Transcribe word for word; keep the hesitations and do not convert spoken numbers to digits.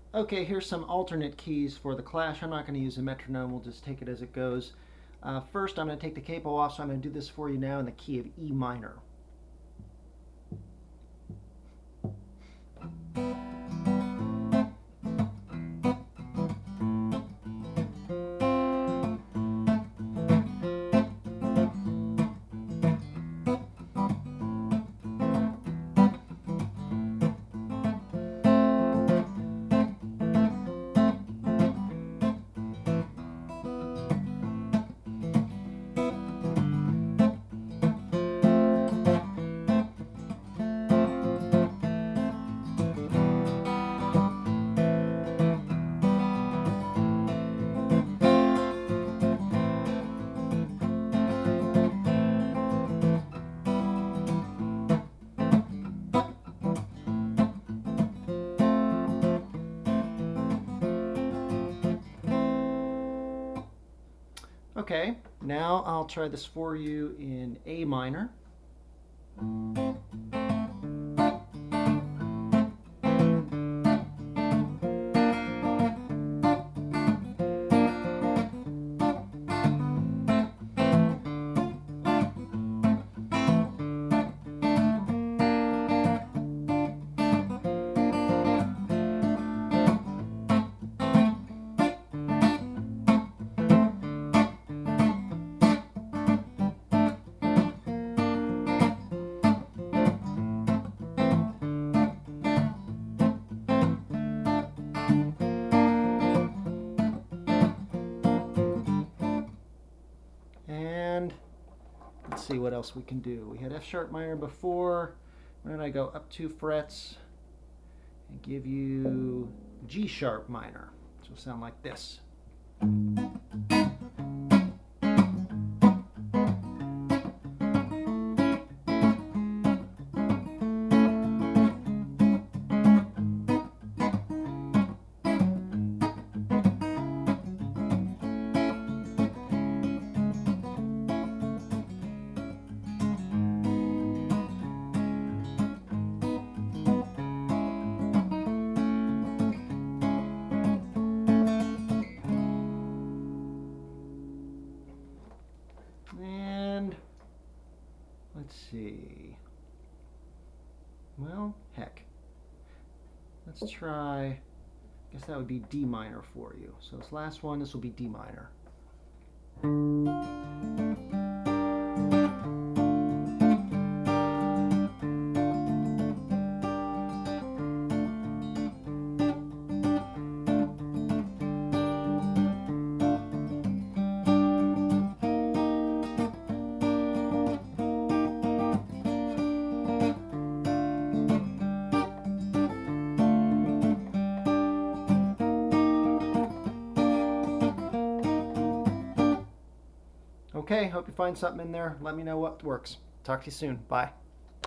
Okay, here's some alternate keys for the Clash. I'm not going to use a metronome, we'll just take it as it goes. Uh, first, I'm going to take the capo off, so I'm going to do this for you now in the key of E minor. Okay, now I'll try this for you in A minor. And let's see what else we can do. We had F sharp minor before. Why don't I go up two frets and give you G sharp minor, which will sound like this. And let's see. Well, heck. Let's try, I guess that would be D minor for you. So this last one, this will be D minor. Okay, hope you find something in there. Let me know what works. Talk to you soon. Bye.